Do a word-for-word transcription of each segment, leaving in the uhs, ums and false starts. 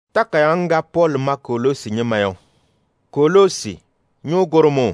Takayanga Paul ma Kolosi nyemayo. Kolosi nyu goromo.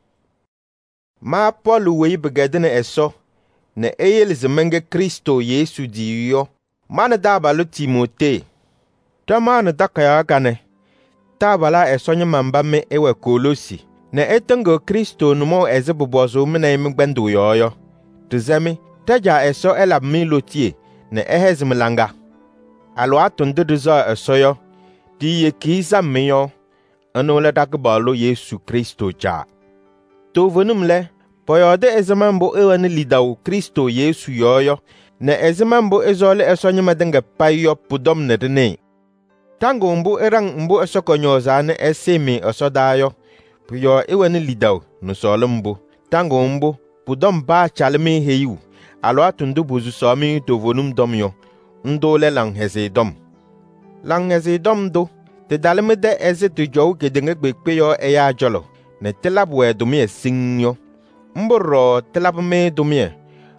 Ma Paul wei begedene eso ne eyel zemenge Kristo Yesu diyo. Mana dabalu Timote. Tamana takaya gane. Tabala eso nyemamba me ewe Kolosi. Ne etengo Kristo numo ezebubozo mena imgbendu yoyo. Tuzemi teja eso elab mi lotie ne ehezimlanga. Alo atundu duzo eso yo. Di ye kiza meyo. Ano le dakbalo Yesu Kristo ja. To venumle poyode ezemambo ewane lidau Kristo Yesu yoyo. Ne ezemambo ezole esonye madenga payo pudom nedene. Tango mbu erang mbu esokonyoza ne esemi esodayo. Puyo ewane lidau nusole mbu. Tango mbu pudom ba chalme heyu. Alo atundu buzu somi to vonum domyo. Ndole lang heze dom. Lang heze dom do. Te dalme de eze tu jow ke denge gbekpe yo eya jolo. Ne telab we dumye sing yo. Mboro telab me dumye.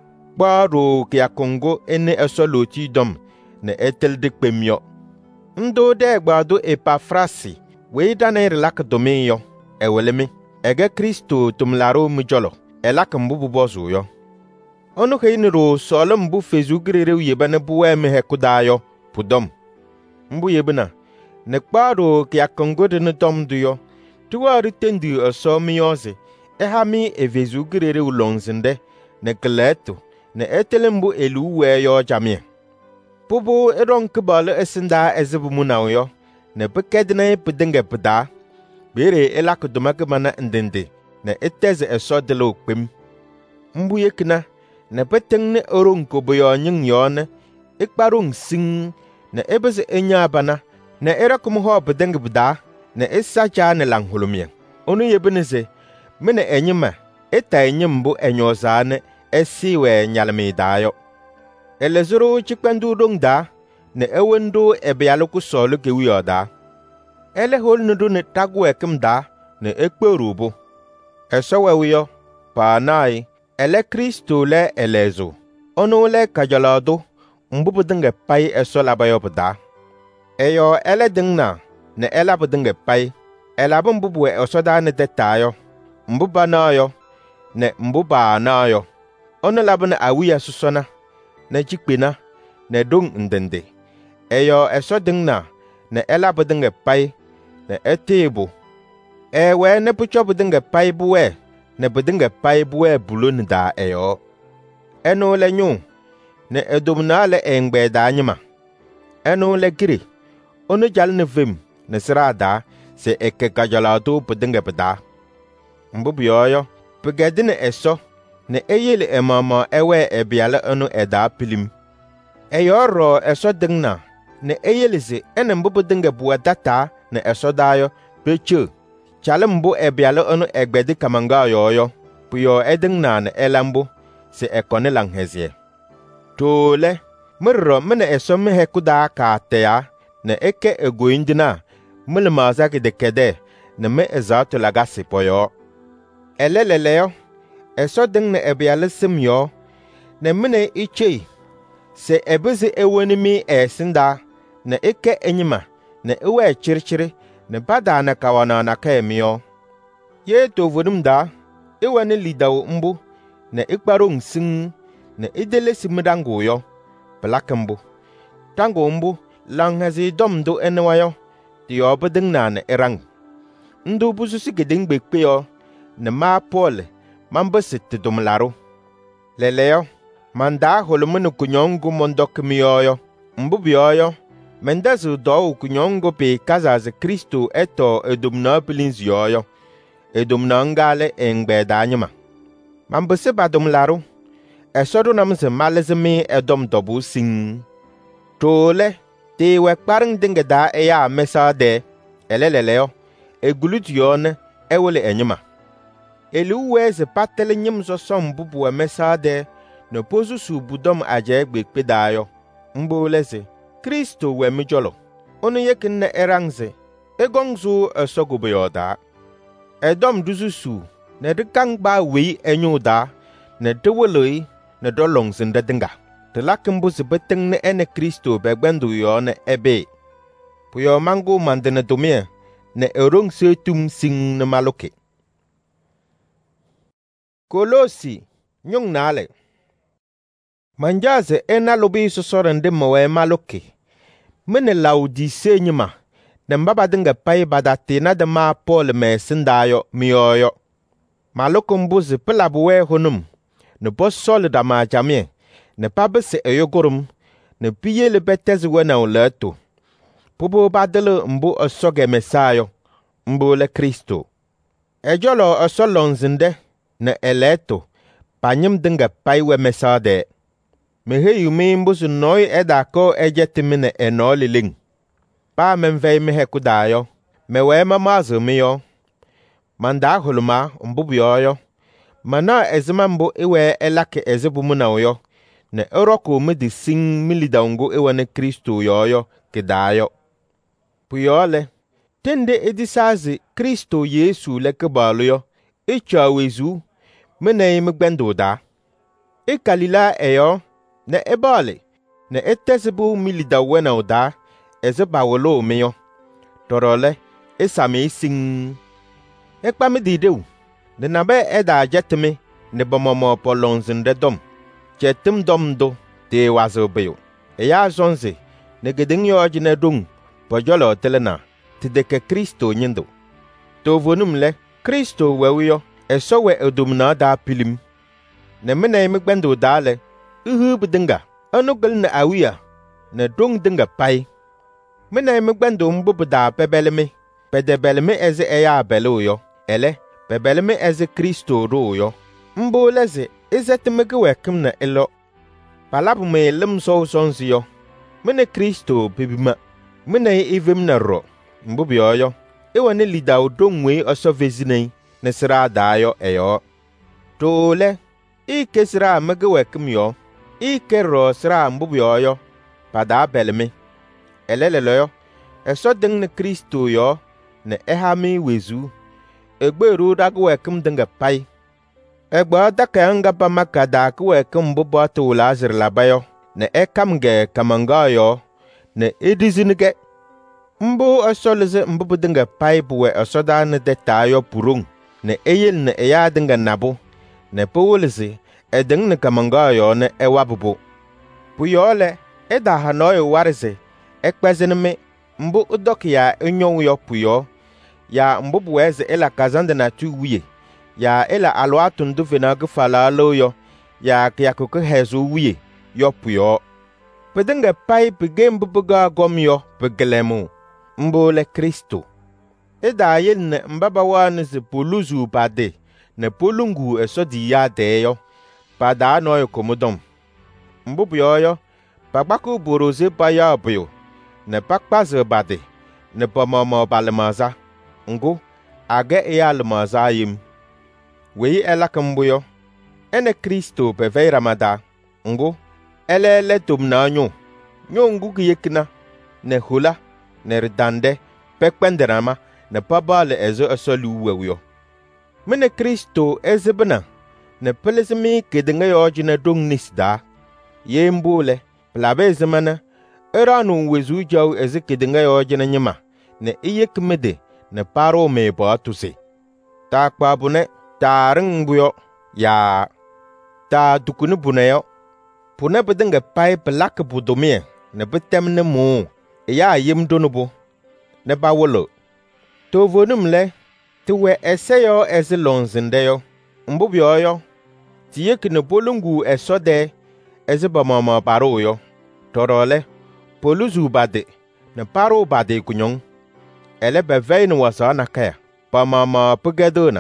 Baro ke ya Kongo ene esoloti dom. Ne etel de kpemyo. Ndo de gbado Epafrasi. We dane relak dome yo. Eweleme. Ege Kristo tumlaro mjolo. Elak mbubu bozu yo. Ono ke iniro solo mbu fezu grere uyebane buwe mehe kudayo. Pudom. Mbu yebena. Ne kparo ke ya Kongo de ne dom duyo. Tuwa ritendu oso miyoze. Eha mi evezu grere ulonzende. Ne keleto. Ne etelembu elu we yo jamie. Pubu erong kebale esinda ezebu munaw yo. Ne bekedne pedenge peda. Bere elak domake mana ndende. Ne eteze eso de lo kpem. Mbu yekina. Ne betengne orong koboyo nying yone. Ikparong sing. Ne ebeze enya bana. Ne era kum ho bedenge beda. Ne esa cha ne lang hulumye. Onu yebeneze. Mene enyima. Eta enyimbu enyozane. Esi we nyalme dayo. Elezuru chikpendu dong da. Ne ewendo ebeyaluku solu gewiyo da. Ele hol nudu ne tagwe kim da. Ne ekpe rubu. Eso wewiyo. Pa nai. Ele Kristo le elezo. Onu le kajalado. Mbubu denge pai eso labayo beda. Eyo ele dingna. Ne ela budenge pai. Ela mbubu e osoda ne detayo. Mbuba na yo. Ne mbuba na yo. Ono labana awiya susona. Ne jikpina. Ne dung ndende. Eyo eso dingna. Ne ela budenge pai. Ne etebo. Ewe ne pucho budenge pai buwe. Ne budenge pai buwe bulun da eyo. Eno le nyu. Ne edomna le engbe da nyima. Eno le giri. Ono jal ne vim. Ne sirada. Se eke kajalado budenge beda. Mbubu yoyo. Pegedine eso. Ne eyele emama ewe ebiale enu eda pilim. Eyo ro eso dingna. Ne eyele se ene mbubu dinge buwa data ne eso dayo. Peche. Chale mbu ebiale enu egbedi kamanga yoyo. Puyo edingna ne elambu. Se ekone langhezie. Tole. Murro mene eso mehe kuda ka teya. Ne eke egoindina. Mule mazaki de kede. Ne me ezatu lagasi poyo. Eleleleyo. Eso ding ne ebiale sim yo. Ne mene iche. Se ebezi eweni mi esinda. Ne ike enyima. Ne ewe chirichiri. Ne bada na kawana na kaemi yo. Ye tovunum da. Eweni lidawo mbu. Ne ikbarong sing. Ne idele simidango yo. Belake mbu. Tango mbu. Langhazi dom do enewa yo. Diyo beding na ne erang. Ndu bususi geding bekpe yo. Ne ma Paul. Mamba sitte dumlaro. Leleo. Manda holumunu kunyongu mondok miyoyo. Mbubiyoyo. Mendazu do kunyongu pe kazaze Kristo eto edumna pilinz yoyo. Edumna ngale engbe danyama. Mamba seba dumlaro. Esodo namse malezemi edom dobu sing. Tole. Te wekparing dinge da eya mesa de. Eleleleo. Egulut yone. Ewele enyama. Elu weze patele nyim so som bubu mesa de. Ne pozu su budom aje gbekpe dayo. Mbo leze. Kristo we mijolo. Onu yekin ne erangze. Egongzu esogube yoda. Edom duzu su. Ne dikang ba wei enyo da. Ne deweloi. Ne dolong zinde dinga. Te lakin bu zibeting ne ene Kristo begbendu yo ne ebe. puyo mangu mandene domie ne erong se tum sing ne maloke. Kolosi nyung nale. Manjaze ena lobi sosorende mwe maloke. Mene Laodise nyima. Ne mbaba dinga pai badate na de ma Paul me sindayo miyoyo. Maloko mbuzi pela buwe honum. Ne bo sol da ma jamie. Ne pabe se eyogorum. Ne piye le betezi wena uleto. Pubo badele mbu osoge mesayo. Mbu le Kristo. Ejolo osolon zinde. Ne eleto. Panyim dinga pai we mesade. Mehe yumi mbuzi noi edako ejetimi ne enoli ling. Pa menvei mehe kudayo. Mewe mamazo miyo. Manda huluma mbubu yoyo. Mana ezima mbu iwe elake ezibu muna uyo. Ne eroko midi sing milida ungu iwe ne Kristo yoyo kidayo. Puyole. Tende edisazi Kristo Yesu leke baluyo. Icha wezu. Mene imigbendo da. Ikalila eyo. Ne ebale. Ne etezibu milida wena uda. Eziba wolo miyo. Torole. Isame sing. Ekpa mi dideu. Ne nabe eda jetime. Ne bomomo polonzinde dom. Jetim dom do. Te wazo beyo. Eya zonze. Ne gedingyo ajine dung. Pojolo telena. Tideke Kristo nyindo. Tovonum le. Kristo wewiyo. Esowe edumna da pilim. Ne mene imigbendo dale. Uhu bidinga. Anugel ne awiya. Ne dung dinga pai. Mene imigbendo mbubu da pebeleme. Pedebeleme eze eya belo yo. Ele. Pebeleme eze Kristo ro yo. Mbo leze. Izetimege wekim na ilo. Palabu me lim so sonzi yo. Mene Kristo bibima. Mene ivim na ro. Mbubu yo yo. Iwa ne lida udongwe oso vezine. Nesira dayo eyo. Tole. Ike sira mege wekim yo. Ike ro sira mbubu yo yo. Pada beleme. Elelelo yo. Eso ding ne Kristo yo. Ne ehami wezu. Egbe ru dagu wekim dinga pai. Egbe daka nga pa makada ku wekim mbubu atu lazir labayo. Ne ekamge kamanga yo. Ne edizinige. Mbu eso leze mbubu dinga pai buwe eso da ne detayo purung. Ne eyel ne eya dinga nabu. Ne powoleze. Eding ne kamanga yo ne ewabubu. Puyole. Eda hanoyo warize. Ekpezinime. Mbu udoki ya inyon yo puyo. Ya mbubu weze ela kazande na tu wiye. Ya ela alwa tunduve na gufala alo yo. Ya kiyakuku hezu wiye. Yo puyo. Pedenge pai pige mbubu ga gom yo. Pegelemu. Mbu le Kristo. Eda yel ne mbaba wane ze poluzu bade. Ne polungu eso di ya de yo. Pada no yo komodom. Mbubu yo yo. Pagbaku boroze pa ya abuyo. Ne pakpaze bade. Ne pomomo balemaza. Ngo. Age ea lemaza yim. Wei ela kambuyo. Ene Kristo bevei ramada. Ngo. Ele ele tumna nyo. Nyo ngu kiyekina. Ne hula. Ne ridande. Pekpenderama. Ne pabale ezo esolu wewiyo. Mene Kristo ezebena. Ne pelezimi kedenge yojine dong nisda. Ye mbule. Plabe zemana. Eranu wezu jaw eze kedenge yojine nyima. Ne iye kmede. Ne paro me ba tuse. Ta kwa bune. Ta ring buyo. Ya. Ta dukunu bune yo. Pune bedenge pai pelak budomie. Ne betem ne mo. Ya yim donubo. Ne bawolo. To vonum le. Tuwe eseyo eze lonzinde yo. Mbubi yo. Tiye ki ne bolungu esode. Eze bamama baro yo. Torole. Poluzu bade. Ne paro bade kunyong. Ele bevei ni wasa na kaya. Bamama pugedona.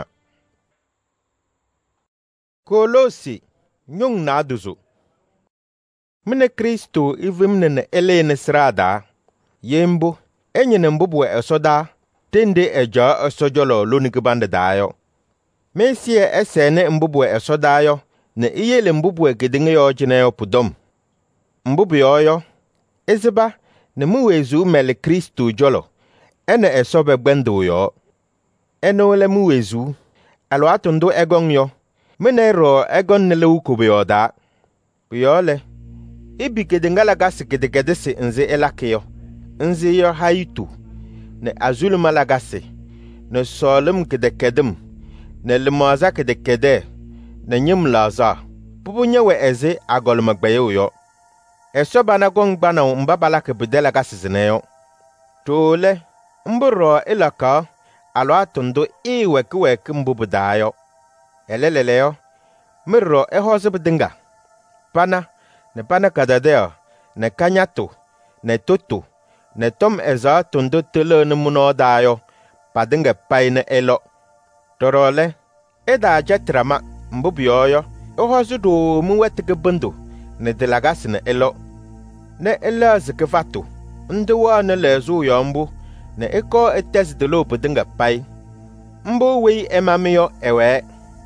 Kolosi. Nyong na aduzo. Mine Kristo ivim ne ele ne srada. Yembo. Enye ne mbubu esoda. Tende eja esojolo lunigibande dayo. Mesie esene mbubu esodayo. Ne iyele mbubu egedinge yo jine yo pudom. Mbubu yoyo. Eziba. Ne muwezu mele Kristo jolo. Ene esobe gbendo yo. Ene ole muwezu. Alo atondo egon yo. Mene ro egon nele ukube yo da. Buyole. Ibi gedingala gasi gedegedesi nze elake yo. nzi yo haitu ne azul malagasi ne solum kedekedem ne limoza kedekede ne nyim laza pubu nyewe eze agol magbayo yo eso bana gongba na mbabala ke bedela gasizene yo tole mburo ilaka alo atundo iwe kwe kimbubudayo elelele yo mirro ehoze bedinga pana ne pana kadadeo ne kanyato ne toto ne tom eza tundo tele ne muno dayo padinga paine elo torole eda jetrama mbubiyoyo ehoze do muwetike bundu ne delagasi ne elo ne elo zikefatu ndewa ne lezu yombu ne eko etes de lo bedinga pai mbo wei emamiyo ewe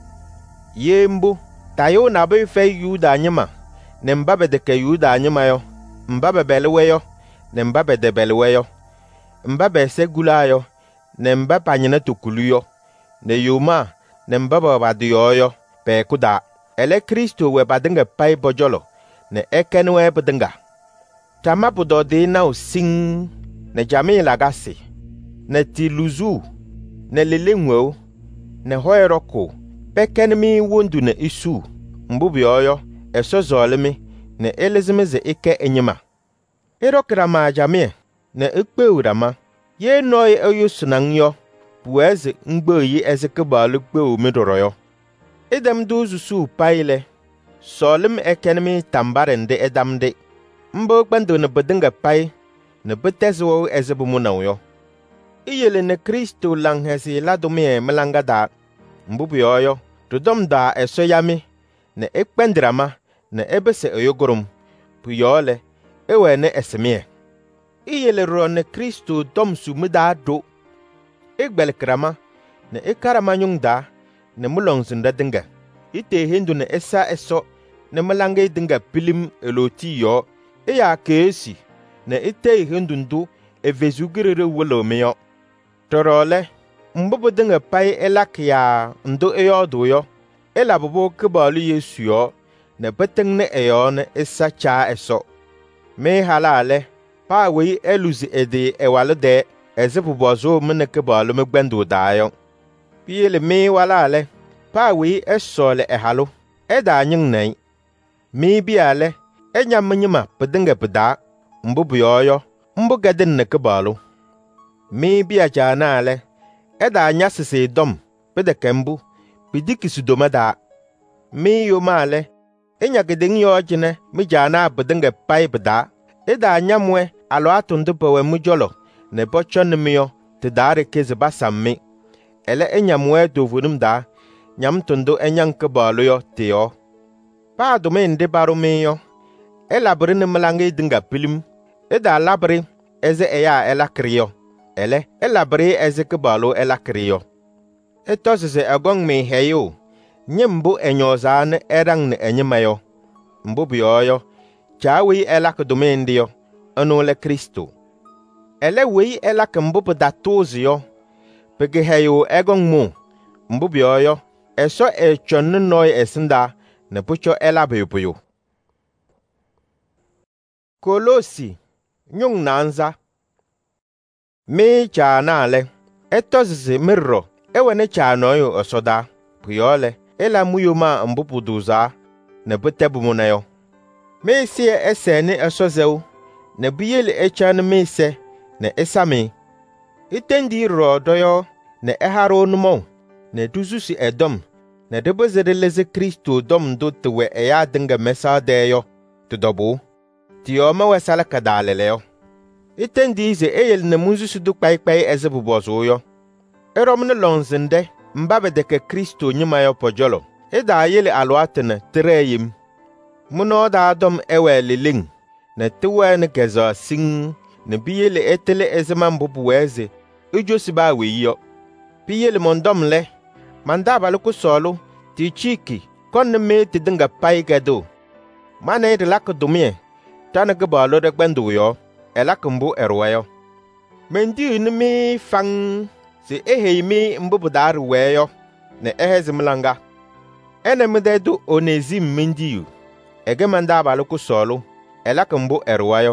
yembu tayo na be fe yuda nyima ne mbabe de ke yuda nyima yo mbabe belweyo ne mbabe de belweyo mbabe segulayo ne mbapa nyina tukuluyo ne yuma ne mbaba badiyoyo pe kuda ele Kristo we badinga pai bojolo ne ekenwe bedinga tama budo de na using ne jami lagasi ne tiluzu ne lelengwo ne hoeroko pekenmi wondu ne isu mbubi oyo eso zolimi ne elezimeze ike enyima erokrama jami ne ekpeurama ye noy eyusunanyo bueze ngbeyi ezekbalu kpeu midoroyo edem duzusu paile solim ekenmi tambarende edamde mbo gbando ne bedinga pai ne betezwo ezebumunayo iyele ne Kristo langhesi ladumie melanga da mbubi oyo dodom da eso yami ne ekpendrama ne ebese oyogorum puyole ewe ne esemie iyele ro ne Kristo dom sumida do egbelkrama ne ekarama nyungda ne mulongzinda dinga ite hindu ne esa eso ne melanga dinga pilim eloti yo eya kesi ne ite hindu ndu evezugirere wolomeyo torole mbubu dinga pai elakya ndo eyodo yo elabubo kebalu Yesu yo ne beteng ne eyo ne esa cha eso me halale pa we eluzi ede ewalde ezebubozo mene kebalu megbendo dayo piele me walale pa we esole ehalo eda nyin nei me biale enya mnyima bedinga beda mbubu yoyo mbuga den ne kebalu me bia janale eda nya sese dom bede kembu bidiki domada me yo male enya gedeng yo jine mi jana bedinga pai beda eda nya mwe alo atundu pewe mujolo ne bochon miyo te dare keze basammi ele enya mwe dovunum da nyam tundu enyan kebalu yo teo pa do me ndi baru miyo elabri ne mlange dinga pilim eda labri eze eya ela kriyo ele elabri eze kebalu ela kriyo etosese agong me heyo nyembu enyoza ne erang ne enyemayo mbu biyoyo chawi ela kedomendio anu le Kristo ele wi ela kembu pedatoziyo pege heyo egong mu mbu biyoyo eso echon noy esinda ne pucho ela beyoyo Kolosi nyung nanza me cha nale etosese mirro ewene cha noyo osoda puyole ela muyuma mbupuduza ne betebumunayo me sie esene esozeu ne biyele echan mese ne esame itendi rodoyo ne eharo numo ne duzusi edom ne debozede leze Kristo dom do tewe eya dinga mesa deyo tudobu tiyoma wesala kadaleleyo itendi ze eyel ne muzusu du pai pai ezebubozo yo erom ne lonzende mbabe de ke Kristo nyima yo pojolo eda yele alwatene treyim muno da dom ewe liling ne tuwe ne geza sing ne biyele etele ezema mbubu weze ujosi ba weyo biyele mondom le mandaba luku solo ti chiki kon me ti dinga pai gado mane de lak dumie tana gbalo de gbandu yo elakumbu erwayo mendi ni mi fang se ehe mi mbubu dar weyo ne ehezimlanga ene mdedu onezim mendiu ege mandaba luku solo elakumbu erwayo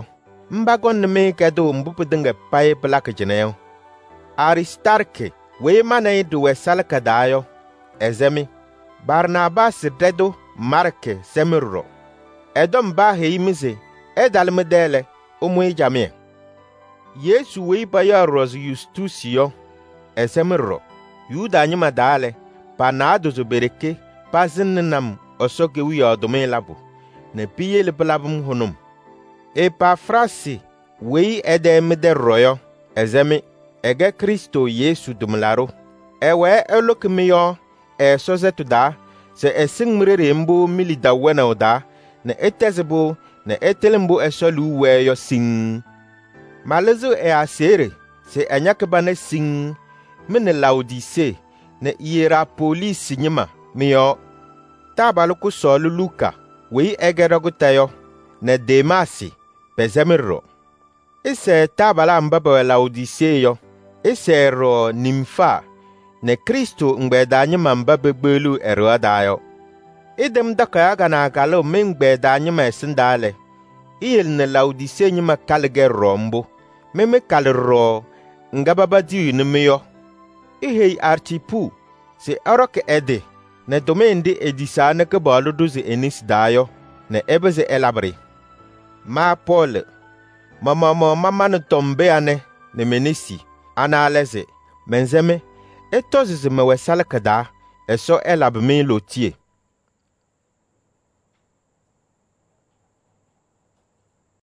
mbagon me kedo mbupu dinga pai plak jeneyo. Aristarke we mane du wesalka dayo ezemi. Barnabas dedo Marke semirro. Edom ba heimize edalmedele umwe jamie. Yesu we baya ros Justusio esemirro. Yuda nyima dale pa nado zo bereke pa zinnam osoge wi odome labu ne piyel blabum honum. E pa frasi we edem de royo ezemi ege Kristo Yesu dumlaro. Ewe elokmiyo e sozetu da se esing mrere mbo milida wena oda ne etezebo ne etelembo esolu weyo sing. Malezo e asere se enyakeba ne sing mene Laodise ne Hierapolis nyima miyo. Tabaluku solu Luka we egerogutayo ne Demasi bezemirro. Ise tabala mbaba Laodise yo. Ise ro Nimfa ne Kristo ngbeda nyima mbabe gbelu ero adayo. Idem daka aga na galo mengbeda nyima esindale. Iyel ne Laodise nyima kalge rombo. Meme kalro ngababa diyu nimiyo. Ihei Archipu se orok ede ne domendi edisa ne kebolu duzi enis dayo ne ebeze elabri. Ma Paul mama mama manu tombe ane ne menisi analeze menzeme etozizi me wesalkada eso elabmi lotie.